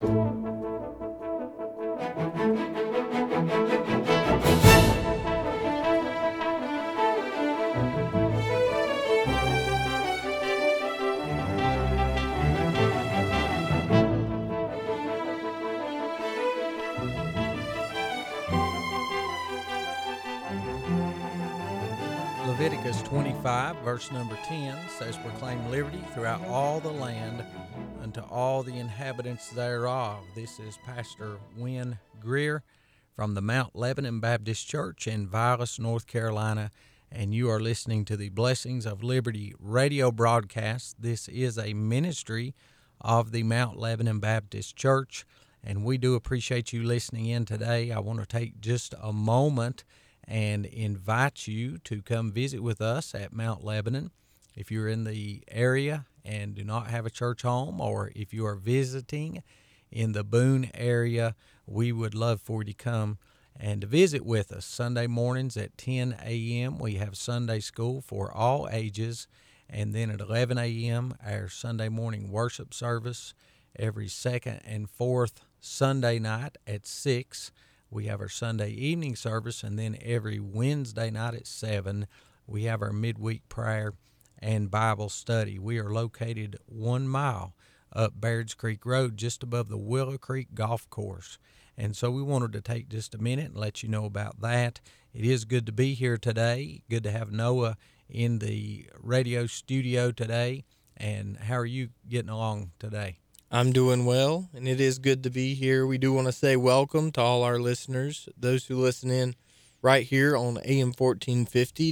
Leviticus 25, verse number 10 says, "Proclaim liberty throughout all the land unto all the inhabitants thereof." This is Pastor Wynn Greer from the Mount Lebanon Baptist Church in Vilas, North Carolina, and you are listening to the Blessings of Liberty radio broadcast. This is a ministry of the Mount Lebanon Baptist Church, and we do appreciate you listening in today. I want to take just a moment and invite you to come visit with us at Mount Lebanon. If you're in the area and do not have a church home, or if you are visiting in the Boone area, we would love for you to come and to visit with us. Sunday mornings at 10 a.m. we have Sunday school for all ages, and then at 11 a.m. our Sunday morning worship service. Every second and fourth Sunday night at 6 we have our Sunday evening service, and then every Wednesday night at 7 we have our midweek prayer and Bible study. We are located 1 mile up Baird's Creek Road, just above the Willow Creek Golf Course. And so we wanted to take just a minute and let you know about that. It is good to be here today. Good to have Noah in the radio studio today. And how are you getting along today? I'm doing well, and it is good to be here. We do want to say welcome to all our listeners, those who listen in right here on AM 1450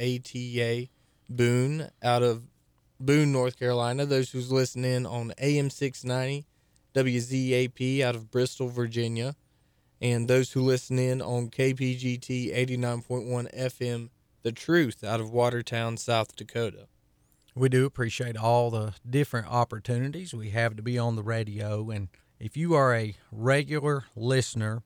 WATA Boone out of Boone, North Carolina, those who's listening in on AM 690 WZAP out of Bristol, Virginia, and those who listen in on KPGT 89.1 FM The Truth out of Watertown, South Dakota. We do appreciate all the different opportunities we have to be on the radio, and if you are a regular listener,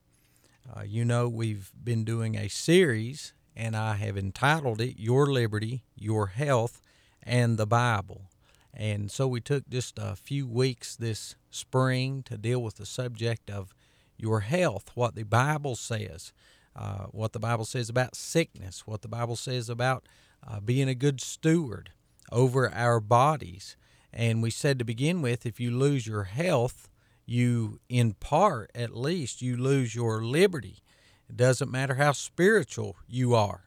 you know we've been doing a series, and I have entitled it Your Liberty, Your Health, and the Bible. And so we took just a few weeks this spring to deal with the subject of your health, what the Bible says, what the Bible says about sickness, what the Bible says about being a good steward over our bodies. And we said to begin with, if you lose your health, you, in part at least, you lose your liberty. It doesn't matter how spiritual you are.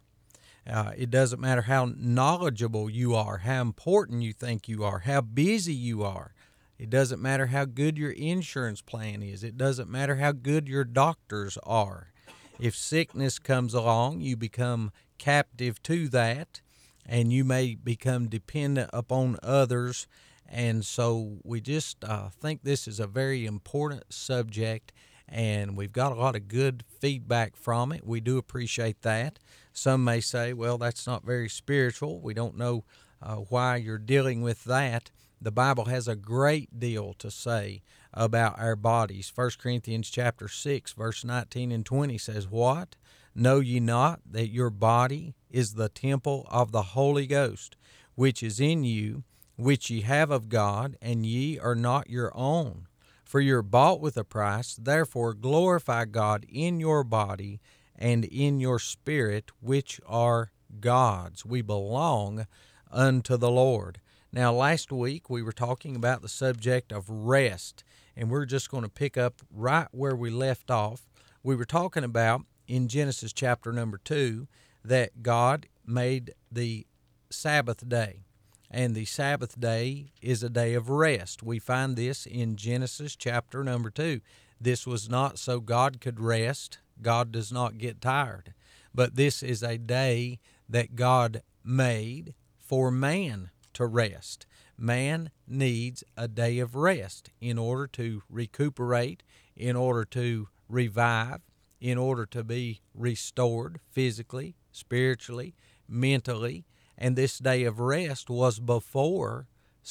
It doesn't matter how knowledgeable you are, how important you think you are, how busy you are. It doesn't matter how good your insurance plan is. It doesn't matter how good your doctors are. If sickness comes along, you become captive to that, and you may become dependent upon others. And so we just think this is a very important subject, and we've got a lot of good feedback from it. We do appreciate that. Some may say, well, that's not very spiritual. We don't know why you're dealing with that. The Bible has a great deal to say about our bodies. 1 Corinthians chapter 6, verse 19 and 20 says, "What? Know ye not that your body is the temple of the Holy Ghost, which is in you, which ye have of God, and ye are not your own? For you're bought with a price. Therefore glorify God in your body and in your spirit, which are God's." We belong unto the Lord. Now, last week we were talking about the subject of rest, and we're just going to pick up right where we left off. We were talking about in Genesis chapter number 2 that God made the Sabbath day, and the Sabbath day is a day of rest. We find this in Genesis chapter number 2. This was not so God could rest. God does not get tired, but this is a day that God made for man to rest. Man needs a day of rest in order to recuperate, in order to revive, in order to be restored physically, spiritually, mentally. And this day of rest was before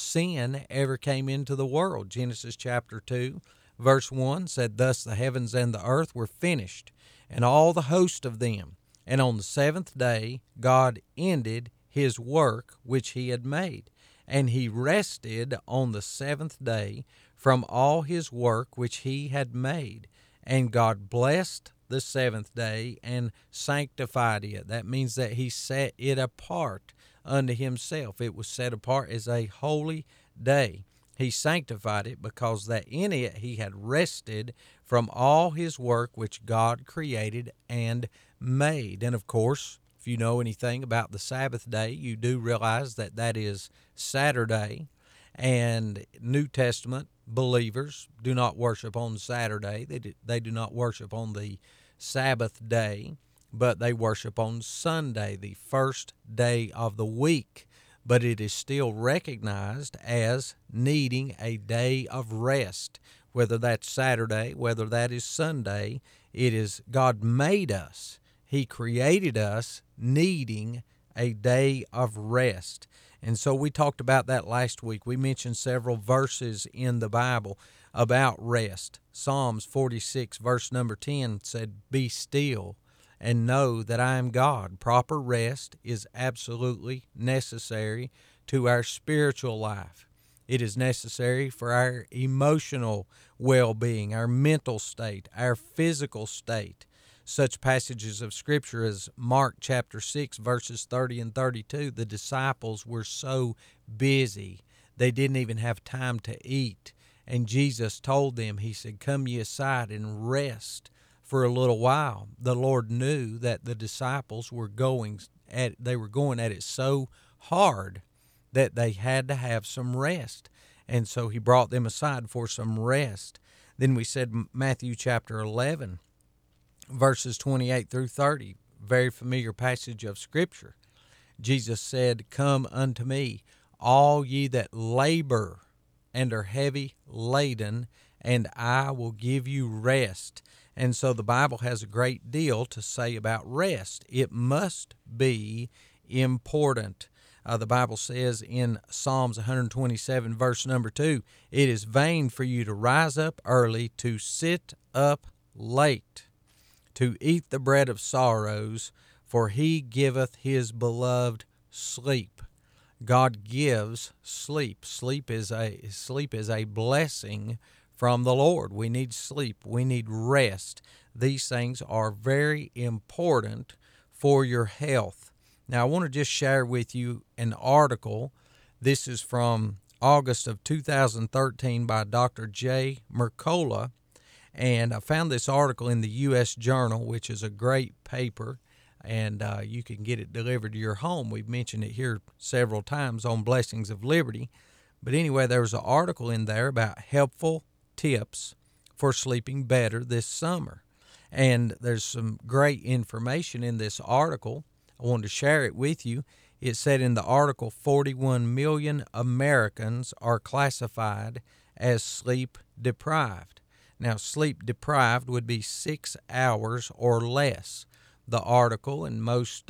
sin ever came into the world. Genesis chapter 2, verse 1 said, "Thus the heavens and the earth were finished, and all the host of them. And on the seventh day God ended his work which he had made. And he rested on the seventh day from all his work which he had made. And God blessed the seventh day and sanctified it. That means that he set it apart unto himself. It was set apart as a holy day. He sanctified it because that in it he had rested from all his work which God created and made. And of course, if you know anything about the Sabbath day, you do realize that that is Saturday. And New Testament believers do not worship on Saturday. They do not worship on the Sabbath day, but they worship on Sunday, the first day of the week. But it is still recognized as needing a day of rest, whether that's Saturday, whether that is Sunday. It is God made us. He created us needing a day of rest. And so we talked about that last week. We mentioned several verses in the Bible about rest. Psalms 46, verse number 10 said, "Be still and know that I am God." Proper rest is absolutely necessary to our spiritual life. It is necessary for our emotional well-being, our mental state, our physical state. Such passages of Scripture as Mark chapter 6, verses 30 and 32, the disciples were so busy, they didn't even have time to eat. And Jesus told them, he said, "Come ye aside and rest for a little while." The Lord knew that the disciples were going at it so hard that they had to have some rest. And so he brought them aside for some rest. Then we said Matthew chapter 11, verses 28 through 30, very familiar passage of Scripture. Jesus said, "Come unto me, all ye that labor and are heavy laden, and I will give you rest." And so the Bible has a great deal to say about rest. It must be important. The Bible says in Psalms 127, verse number 2, "It is vain for you to rise up early, to sit up late, to eat the bread of sorrows, for he giveth his beloved sleep." God gives sleep. Sleep is a blessing from the Lord. We need sleep. We need rest. These things are very important for your health. Now, I want to just share with you an article. This is from August of 2013 by Dr. J. Mercola. And I found this article in the U.S. Journal, which is a great paper, and you can get it delivered to your home. We've mentioned it here several times on Blessings of Liberty. But anyway, there was an article in there about helpful tips for sleeping better this summer. And there's some great information in this article. I wanted to share it with you. It said in the article, 41 million Americans are classified as sleep deprived. Now, sleep deprived would be 6 hours or less. The article, and most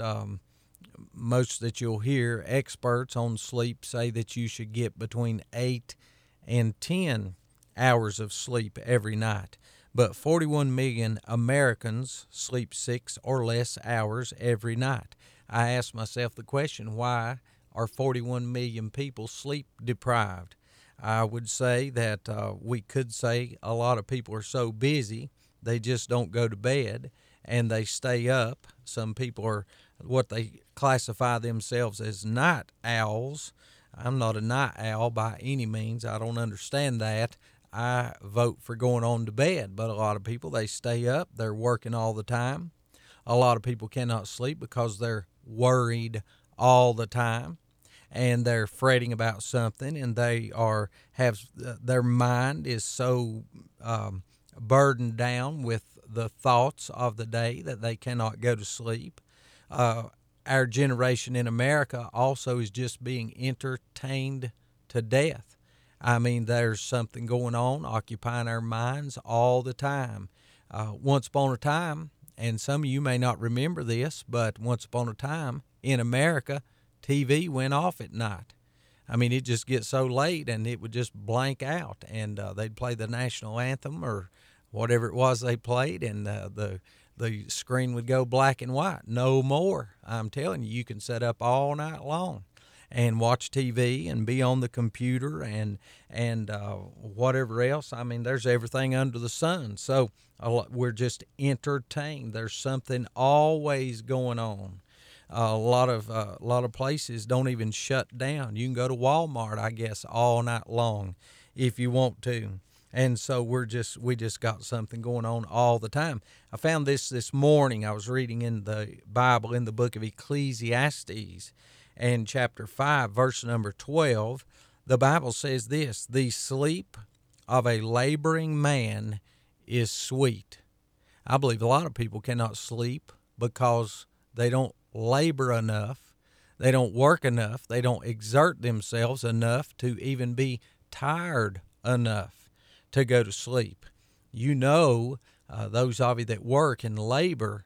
that you'll hear experts on sleep say that you should get between 8 and 10 hours of sleep every night. But 41 million Americans sleep 6 or less hours every night. I asked myself the question, why are 41 million people sleep deprived? I would say that we could say a lot of people are so busy, they just don't go to bed and they stay up. Some people are what they classify themselves as night owls. I'm not a night owl by any means. I don't understand that. I vote for going on to bed, but a lot of people, they stay up. They're working all the time. A lot of people cannot sleep because they're worried all the time, and they're fretting about something, and they have their mind is so burdened down with the thoughts of the day that they cannot go to sleep. Our generation in America also is just being entertained to death. I mean, there's something going on occupying our minds all the time. Once upon a time, and some of you may not remember this, but once upon a time in America, TV went off at night. I mean, it just gets so late and it would just blank out, and they'd play the national anthem or whatever it was they played, and the screen would go black and white. No more. I'm telling you, you can sit up all night long. and watch TV and be on the computer and whatever else. I mean, there's everything under the sun. So we're just entertained. There's something always going on. A lot of places don't even shut down. You can go to Walmart, I guess, all night long if you want to. And so we just got something going on all the time. I found this morning. I was reading in the Bible in the book of Ecclesiastes, and chapter 5, verse number 12. The Bible says this: "The sleep of a laboring man is sweet." I believe a lot of people cannot sleep because they don't labor enough, they don't work enough, they don't exert themselves enough to even be tired enough to go to sleep. You know, those of you that work and labor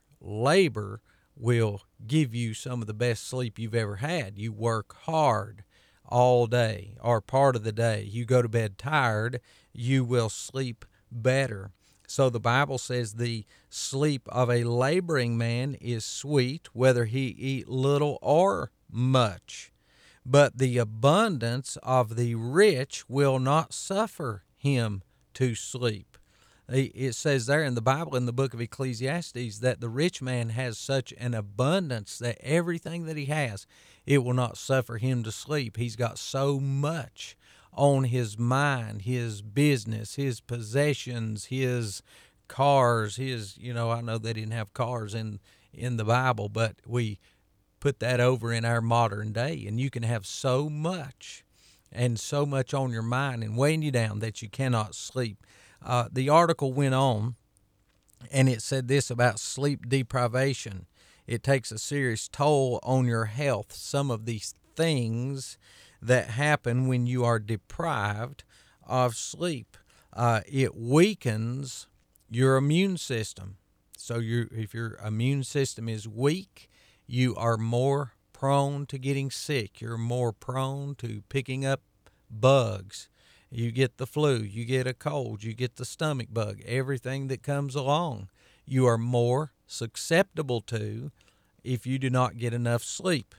will give you some of the best sleep you've ever had. You work hard all day or part of the day. You go to bed tired, you will sleep better. So the Bible says the sleep of a laboring man is sweet, whether he eat little or much. But the abundance of the rich will not suffer him to sleep. It says there in the Bible, in the book of Ecclesiastes, that the rich man has such an abundance that everything that he has, it will not suffer him to sleep. He's got so much on his mind, his business, his possessions, his cars, I know they didn't have cars in the Bible, but we put that over in our modern day, and you can have so much and so much on your mind and weighing you down that you cannot sleep. The article went on, and it said this about sleep deprivation. It takes a serious toll on your health. Some of these things that happen when you are deprived of sleep. It weakens your immune system. So if your immune system is weak, you are more prone to getting sick. You're more prone to picking up bugs. You get the flu, you get a cold, you get the stomach bug, everything that comes along, you are more susceptible to if you do not get enough sleep.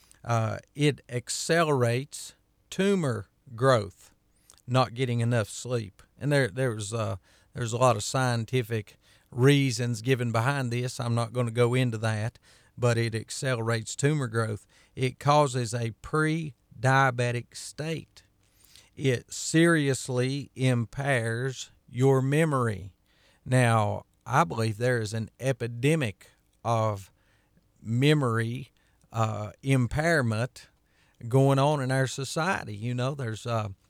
It accelerates tumor growth, not getting enough sleep. And there's a lot of scientific reasons given behind this. I'm not going to go into that, but it accelerates tumor growth. It causes a pre-diabetic state. It seriously impairs your memory. Now, I believe there is an epidemic of memory impairment going on in our society. You know, there's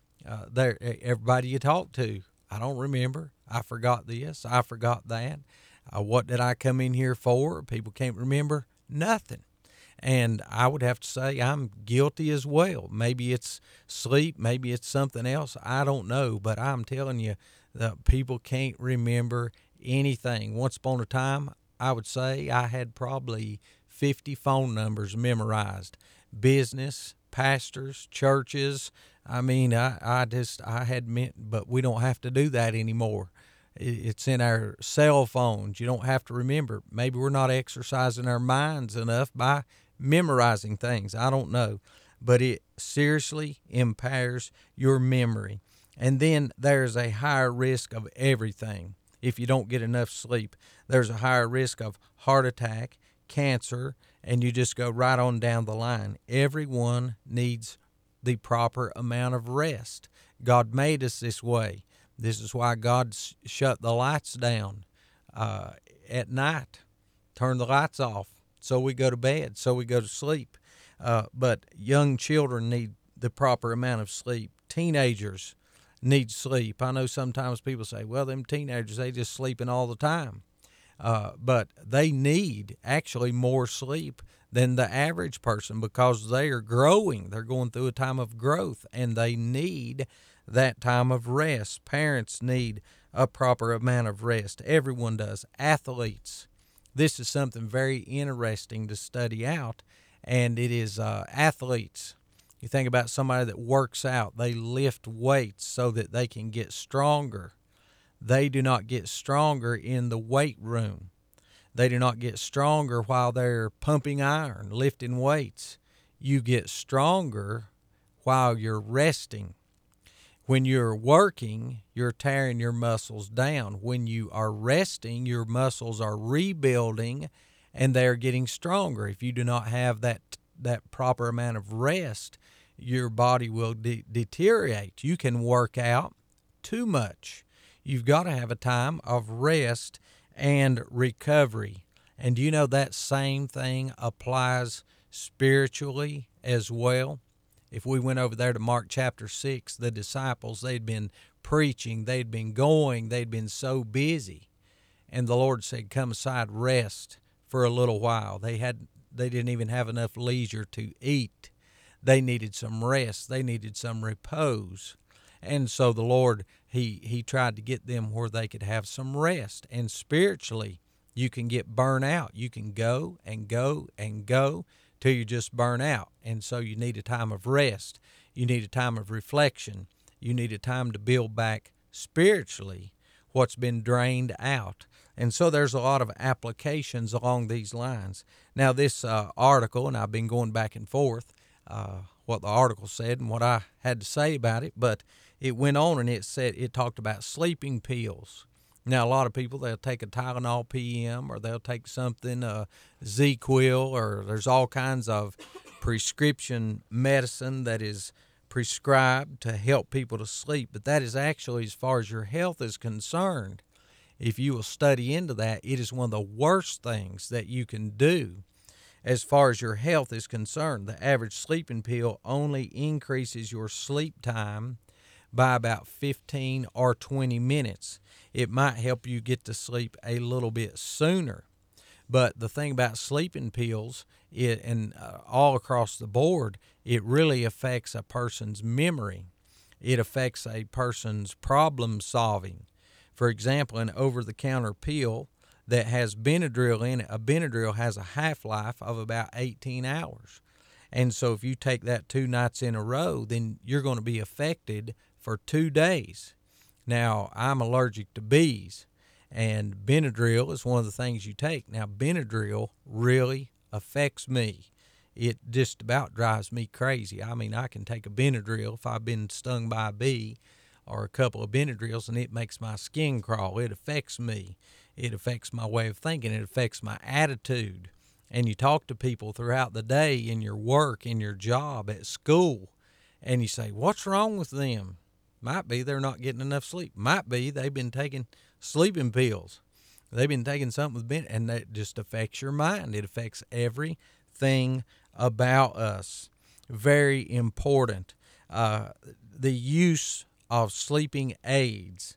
everybody you talk to, I don't remember. I forgot this. I forgot that. What did I come in here for? People can't remember nothing. And I would have to say I'm guilty as well. Maybe it's sleep. Maybe it's something else. I don't know. But I'm telling you that people can't remember anything. Once upon a time, I would say I had probably 50 phone numbers memorized. Business, pastors, churches. I mean, I had meant, but we don't have to do that anymore. It's in our cell phones. You don't have to remember. Maybe we're not exercising our minds enough by memorizing things. I don't know. But it seriously impairs your memory. And then there's a higher risk of everything. If you don't get enough sleep, there's a higher risk of heart attack, cancer, and you just go right on down the line. Everyone needs the proper amount of rest. God made us this way. This is why God shut the lights down at night, turn the lights off, so we go to bed, so we go to sleep. But young children need the proper amount of sleep. Teenagers need sleep. I know sometimes people say, well, them teenagers, they just sleeping all the time. But they need actually more sleep than the average person because they are growing. They're going through a time of growth, and they need that time of rest. Parents need a proper amount of rest. Everyone does. Athletes. This is something very interesting to study out, and it is athletes. You think about somebody that works out. They lift weights so that they can get stronger. They do not get stronger in the weight room. They do not get stronger while they're pumping iron, lifting weights. you get stronger while you're resting. When you're working, you're tearing your muscles down. When you are resting, your muscles are rebuilding and they're getting stronger. If you do not have that proper amount of rest, your body will deteriorate. You can work out too much. You've got to have a time of rest and recovery. And do you know that same thing applies spiritually as well? If we went over there to Mark chapter 6, the disciples, they'd been preaching, they'd been going, they'd been so busy. And the Lord said, come aside, rest for a little while. They didn't even have enough leisure to eat. They needed some rest. They needed some repose. And so the Lord, he tried to get them where they could have some rest. And spiritually, you can get burnt out. You can go and go and go till you just burn out. And so you need a time of rest. You need a time of reflection. You need a time to build back spiritually what's been drained out. And so there's a lot of applications along these lines. Now this article, and I've been going back and forth, what the article said and what I had to say about it, but it went on and it talked about sleeping pills. Now, a lot of people, they'll take a Tylenol PM or they'll take something, ZQuil, or there's all kinds of prescription medicine that is prescribed to help people to sleep. But that is actually, as far as your health is concerned, if you will study into that, it is one of the worst things that you can do as far as your health is concerned. The average sleeping pill only increases your sleep time by about 15 or 20 minutes. It might help you get to sleep a little bit sooner. But the thing about sleeping pills, all across the board, it really affects a person's memory. It affects a person's problem solving. For example, an over-the-counter pill that has Benadryl in it, a Benadryl has a half-life of about 18 hours. And so if you take that 2 nights in a row, then you're going to be affected for 2 days. Now, I'm allergic to bees, and Benadryl is one of the things you take. Now, Benadryl really affects me. It just about drives me crazy. I mean, I can take a Benadryl if I've been stung by a bee, or a couple of Benadryls, and it makes my skin crawl. It affects me. It affects my way of thinking. It affects my attitude. And you talk to people throughout the day in your work, in your job, at school, and you say, what's wrong with them? Might be they're not getting enough sleep. Might be they've been taking sleeping pills. They've been taking something with Ben, and that just affects your mind. It affects everything about us. Very important. The use of sleeping aids,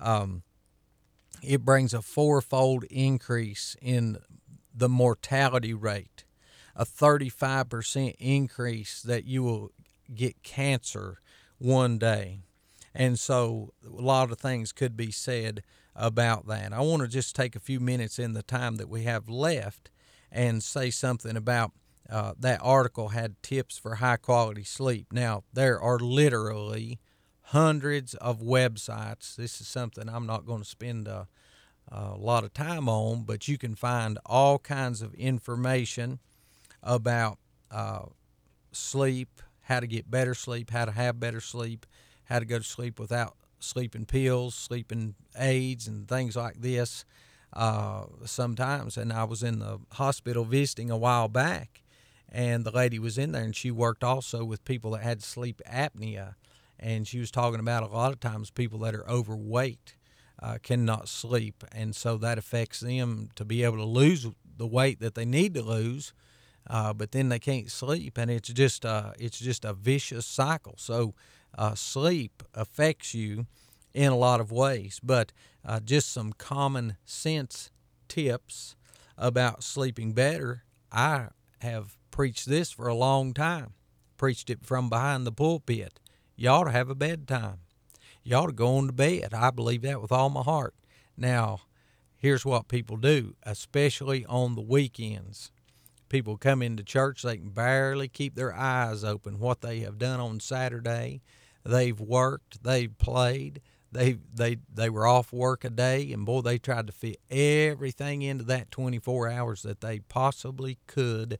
it brings a 4-fold increase in the mortality rate, a 35% increase that you will get cancer one day. And so a lot of things could be said about that. I want to just take a few minutes in the time that we have left and say something about that article had tips for high quality sleep. Now, there are literally hundreds of websites. This is something I'm not going to spend a lot of time on, but you can find all kinds of information about sleep, how to get better sleep, how to have better sleep, how to go to sleep without sleeping pills, sleeping aids, and things like this sometimes. And I was in the hospital visiting a while back, and the lady was in there, and she worked also with people that had sleep apnea. And she was talking about a lot of times people that are overweight cannot sleep, and so that affects them to be able to lose the weight that they need to lose, but then they can't sleep, and it's just a vicious cycle. So sleep affects you in a lot of ways, but just some common sense tips about sleeping better. I have preached this for a long time, preached it from behind the pulpit. You ought to have a bedtime. You ought to go on to bed. I believe that with all my heart. Now, here's what people do, especially on the weekends. People come into church, they can barely keep their eyes open. What they have done on Saturday, they've worked, they've played, they were off work a day, and boy, they tried to fit everything into that 24 hours that they possibly could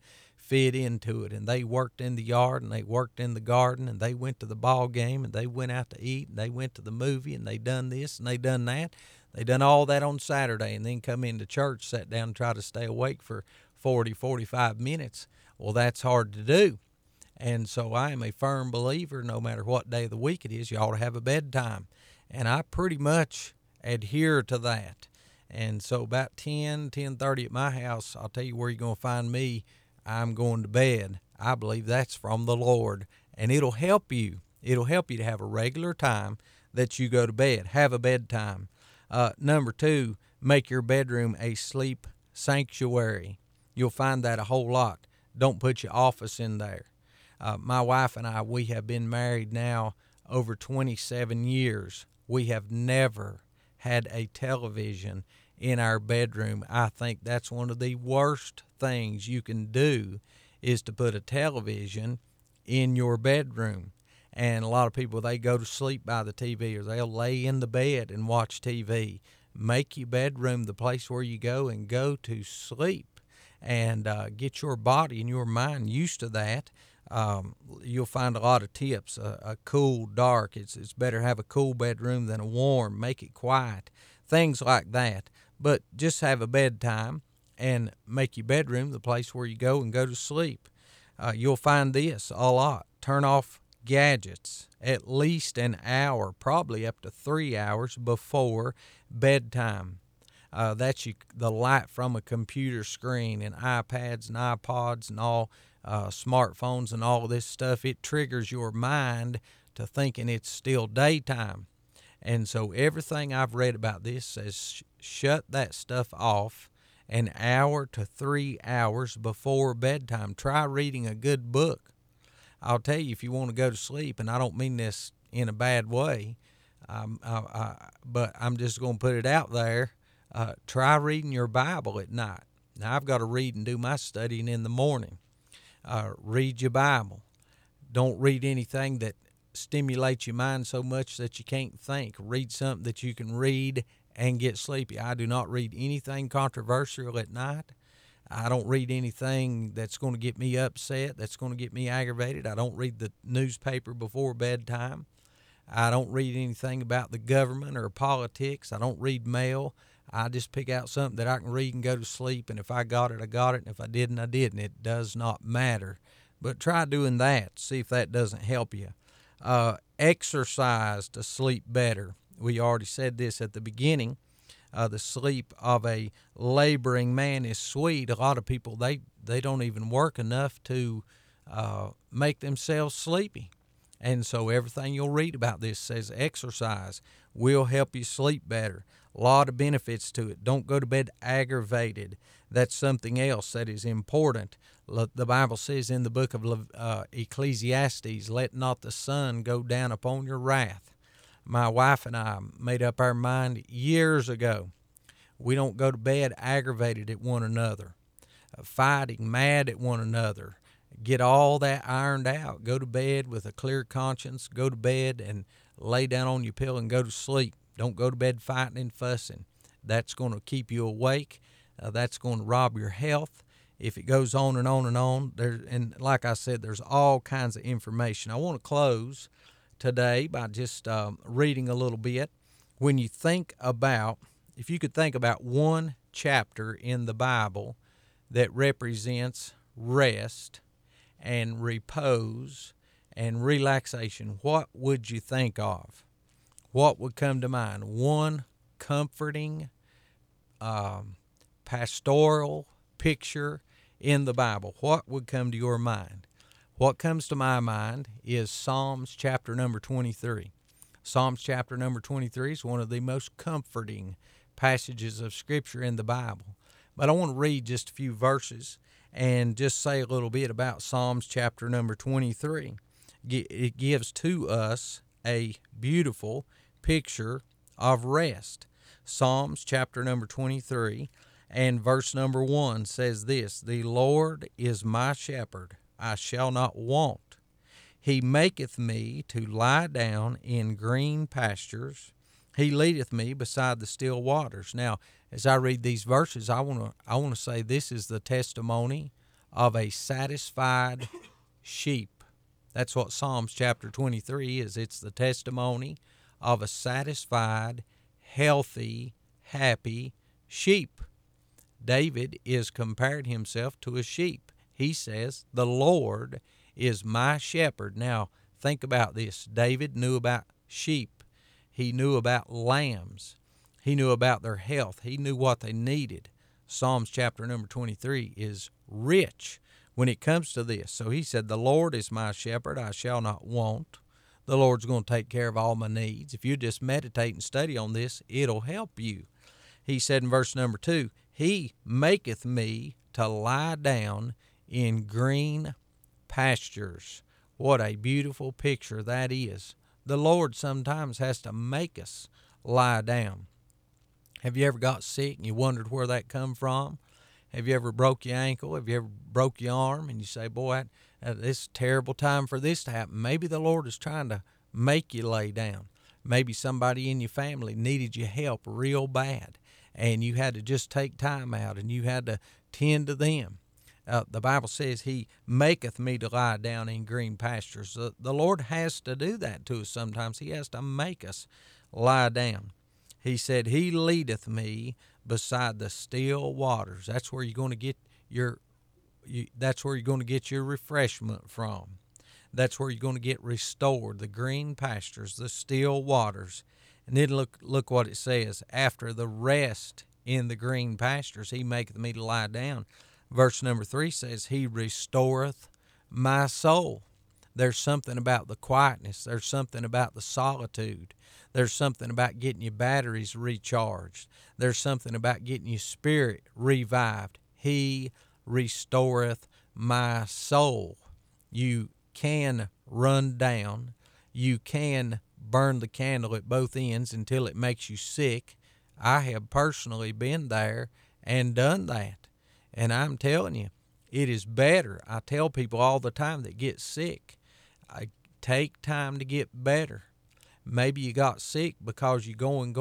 fit into it, and they worked in the yard, and they worked in the garden, and they went to the ball game, and they went out to eat, and they went to the movie, and they done this and they done that. They done all that on Saturday, and then come into church, sat down, and try to stay awake for 45 minutes. Well, that's hard to do. And so I am a firm believer, no matter what day of the week it is, you ought to have a bedtime. And I pretty much adhere to that. And so about 10:30 at my house, I'll tell you where you're going to find me. I'm going to bed. I believe that's from the Lord. And it'll help you. It'll help you to have a regular time that you go to bed. Have a bedtime. Number 2, make your bedroom a sleep sanctuary. You'll find that a whole lot. Don't put your office in there. My wife and I, we have been married now over 27 years. We have never had a television in our bedroom. I think that's one of the worst things you can do, is to put a television in your bedroom. And a lot of people, they go to sleep by the TV, or they'll lay in the bed and watch TV. Make your bedroom the place where you go and go to sleep, and get your body and your mind used to that. You'll find a lot of tips. A cool, dark. It's better to have a cool bedroom than a warm. Make it quiet. Things like that. But just have a bedtime and make your bedroom the place where you go and go to sleep. You'll find this a lot. Turn off gadgets at least an hour, probably up to 3 hours before bedtime. That's the light from a computer screen and iPads and iPods and all smartphones and all of this stuff. It triggers your mind to thinking it's still daytime. And so everything I've read about this says shut that stuff off an hour to 3 hours before bedtime. Try reading a good book. I'll tell you, if you want to go to sleep, and I don't mean this in a bad way, but I'm just going to put it out there, try reading your Bible at night. Now, I've got to read and do my studying in the morning. Read your Bible. Don't read anything that stimulates your mind so much that you can't think. Read something that you can read and get sleepy. I do not read anything controversial at night. I don't read anything that's going to get me upset, that's going to get me aggravated. I don't read the newspaper before bedtime. I don't read anything about the government or politics. I don't read mail. I just pick out something that I can read and go to sleep, and if I got it, I got it, and if I didn't, I didn't. It does not matter. But try doing that. See if that doesn't help you. Exercise to sleep better. We already said this at the beginning. The sleep of a laboring man is sweet. A lot of people, they don't even work enough to make themselves sleepy. And so everything you'll read about this says exercise will help you sleep better. A lot of benefits to it. Don't go to bed aggravated. That's something else that is important. The Bible says in the book of Ecclesiastes, let not the sun go down upon your wrath. My wife and I made up our mind years ago. We don't go to bed aggravated at one another, fighting, mad at one another. Get all that ironed out. Go to bed with a clear conscience. Go to bed and lay down on your pillow and go to sleep. Don't go to bed fighting and fussing. That's going to keep you awake. That's going to rob your health. If it goes on and on and on, and like I said, there's all kinds of information. I want to close today by just reading a little bit. When you think about, if you could think about one chapter in the Bible that represents rest and repose and relaxation, what would you think of? What would come to mind? One comforting, pastoral picture in the Bible. What would come to your mind? What comes to my mind is Psalms chapter number 23. Psalms chapter number 23 is one of the most comforting passages of Scripture in the Bible. But I want to read just a few verses and just say a little bit about Psalms chapter number 23. It gives to us a beautiful picture of rest. Psalms chapter number 23 and verse number 1 says this, the Lord is my shepherd, I shall not want. He maketh me to lie down in green pastures. He leadeth me beside the still waters. Now, as I read these verses, I want to say this is the testimony of a satisfied sheep. That's what Psalms chapter 23 is. It's the testimony of a satisfied, healthy, happy sheep. David is comparing himself to a sheep. He says, the Lord is my shepherd. Now, think about this. David knew about sheep. He knew about lambs. He knew about their health. He knew what they needed. Psalms chapter number 23 is rich when it comes to this. So he said, the Lord is my shepherd, I shall not want. The Lord's going to take care of all my needs. If you just meditate and study on this, it'll help you. He said in verse number 2, He maketh me to lie down in green pastures. What a beautiful picture that is. The Lord sometimes has to make us lie down. Have you ever got sick and you wondered where that come from? Have you ever broke your ankle? Have you ever broke your arm? And you say, boy, this is a terrible time for this to happen. Maybe the Lord is trying to make you lay down. Maybe somebody in your family needed your help real bad, and you had to just take time out and you had to tend to them. The Bible says, He maketh me to lie down in green pastures. The Lord has to do that to us sometimes. He has to make us lie down. He said, He leadeth me beside the still waters. That's where you're going to get your refreshment from. That's where you're going to get restored, the green pastures, the still waters. And then look what it says. After the rest in the green pastures, He maketh me to lie down. Verse number 3 says, He restoreth my soul. There's something about the quietness. There's something about the solitude. There's something about getting your batteries recharged. There's something about getting your spirit revived. He restoreth my soul. You can run down. You can burn the candle at both ends until it makes you sick. I have personally been there and done that. And I'm telling you, it is better. I tell people all the time that get sick, take time to get better. Maybe you got sick because you're going,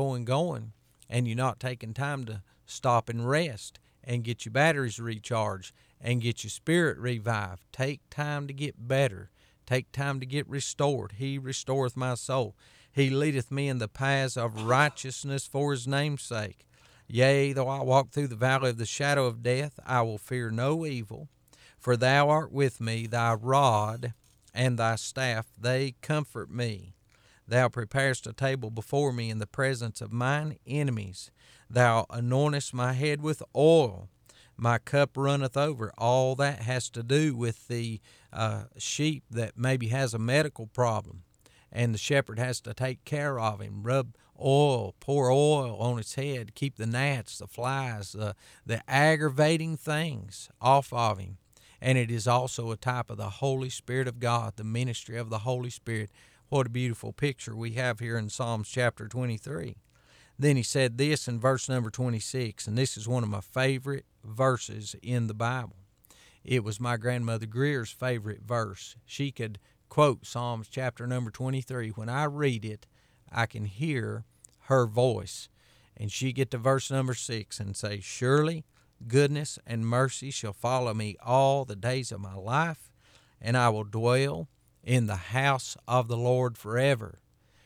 and you're not taking time to stop and rest and get your batteries recharged and get your spirit revived. Take time to get better. Take time to get restored. He restoreth my soul. He leadeth me in the paths of righteousness for His name's sake. Yea, though I walk through the valley of the shadow of death, I will fear no evil, for Thou art with me, Thy rod and Thy staff, they comfort me. Thou preparest a table before me in the presence of mine enemies. Thou anointest my head with oil. My cup runneth over. All that has to do with the sheep that maybe has a medical problem, and the shepherd has to take care of him, rub oil, pour oil on its head, keep the gnats, the flies, the aggravating things off of him. And it is also a type of the Holy Spirit of God, the ministry of the Holy Spirit. What a beautiful picture we have here in Psalms chapter 23. Then he said this in verse number 26, and this is one of my favorite verses in the Bible. It was my grandmother Greer's favorite verse. She could quote Psalms chapter number 23. When I read it, I can hear her voice. And she get to verse number 6 and say, Surely goodness and mercy shall follow me all the days of my life, and I will dwell in the house of the Lord forever.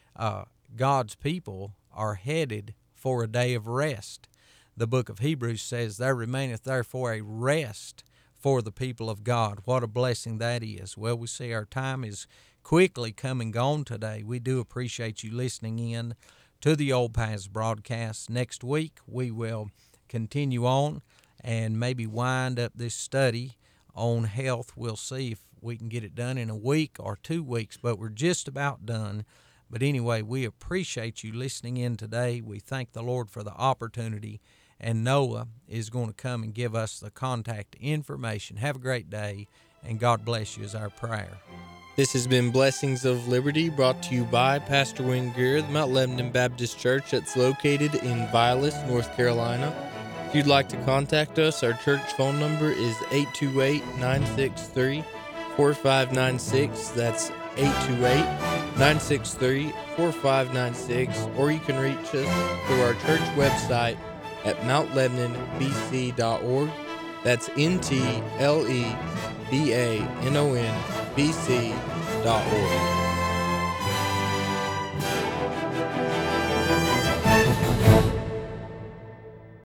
God's people are headed for a day of rest. The book of Hebrews says, There remaineth therefore a rest for the people of God. What a blessing that is. Well, we see our time is quickly come and gone today. We do appreciate you listening in to the Old Paths broadcast. Next week, we will continue on and maybe wind up this study on health. We'll see if we can get it done in a week or 2 weeks, but we're just about done. But anyway, we appreciate you listening in today. We thank the Lord for the opportunity, and Noah is going to come and give us the contact information. Have a great day, and God bless you is our prayer. This has been Blessings of Liberty, brought to you by Pastor Wayne Greer, the Mount Lebanon Baptist Church that's located in Vilas, North Carolina. If you'd like to contact us, our church phone number is 828-963-4596. That's 828-963-4596. Or you can reach us through our church website at mountlebanonbc.org. That's NTLEBANONBC.org.